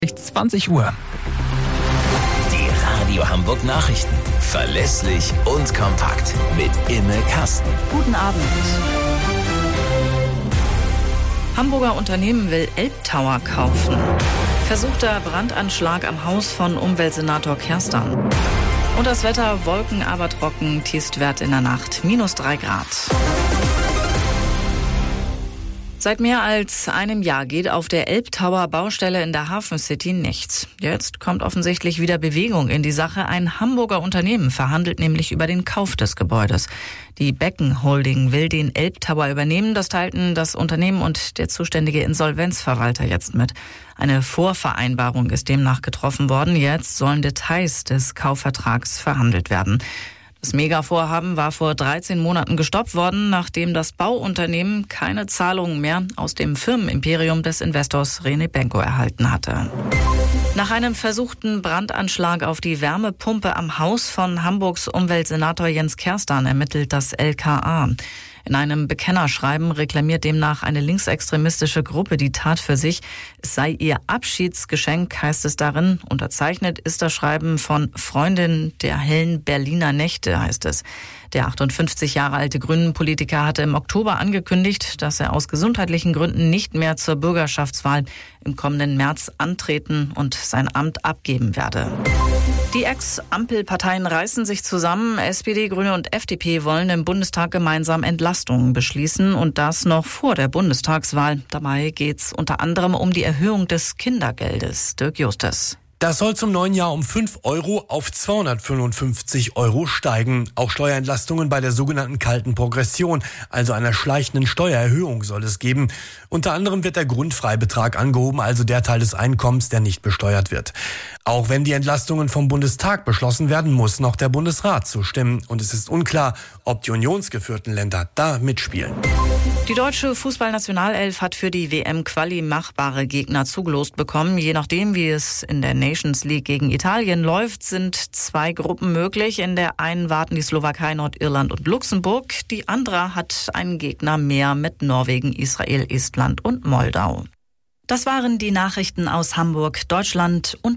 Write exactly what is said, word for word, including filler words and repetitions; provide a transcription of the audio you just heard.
zwanzig Uhr. Die Radio Hamburg Nachrichten. Verlässlich und kompakt. Mit Imme Kasten. Guten Abend. Hamburger Unternehmen will Elbtower kaufen. Versuchter Brandanschlag am Haus von Umweltsenator Kerstan. Und das Wetter, Wolken, aber trocken, Tiefstwert in der Nacht, minus drei Grad. Seit mehr als einem Jahr geht auf der Elbtower Baustelle in der Hafen City nichts. Jetzt kommt offensichtlich wieder Bewegung in die Sache. Ein Hamburger Unternehmen verhandelt nämlich über den Kauf des Gebäudes. Die Becken Holding will den Elbtower übernehmen. Das teilten das Unternehmen und der zuständige Insolvenzverwalter jetzt mit. Eine Vorvereinbarung ist demnach getroffen worden. Jetzt sollen Details des Kaufvertrags verhandelt werden. Das Mega-Vorhaben war vor dreizehn Monaten gestoppt worden, nachdem das Bauunternehmen keine Zahlungen mehr aus dem Firmenimperium des Investors René Benko erhalten hatte. Nach einem versuchten Brandanschlag auf die Wärmepumpe am Haus von Hamburgs Umweltsenator Jens Kerstan ermittelt das L K A. In einem Bekennerschreiben reklamiert demnach eine linksextremistische Gruppe die Tat für sich. Es sei ihr Abschiedsgeschenk, heißt es darin. Unterzeichnet ist das Schreiben von Freundin der hellen Berliner Nächte, heißt es. Der achtundfünfzig Jahre alte Grünen-Politiker hatte im Oktober angekündigt, dass er aus gesundheitlichen Gründen nicht mehr zur Bürgerschaftswahl im kommenden März antreten und sein Amt abgeben werde. Die Ex-Ampelparteien reißen sich zusammen. S P D, Grüne und F D P wollen im Bundestag gemeinsam Entlastungen beschließen und das noch vor der Bundestagswahl. Dabei geht's unter anderem um die Erhöhung des Kindergeldes. Dirk Justus. Das soll zum neuen Jahr um fünf Euro auf zweihundertfünfundfünfzig Euro steigen. Auch Steuerentlastungen bei der sogenannten kalten Progression, also einer schleichenden Steuererhöhung, soll es geben. Unter anderem wird der Grundfreibetrag angehoben, also der Teil des Einkommens, der nicht besteuert wird. Auch wenn die Entlastungen vom Bundestag beschlossen werden, muss noch der Bundesrat zustimmen. Und es ist unklar, ob die unionsgeführten Länder da mitspielen. Die deutsche Fußballnationalelf hat für die W M-Quali machbare Gegner zugelost bekommen. Je nachdem, wie es in der Nations League gegen Italien läuft, sind zwei Gruppen möglich. In der einen warten die Slowakei, Nordirland und Luxemburg. Die andere hat einen Gegner mehr mit Norwegen, Israel, Estland und Moldau. Das waren die Nachrichten aus Hamburg, Deutschland und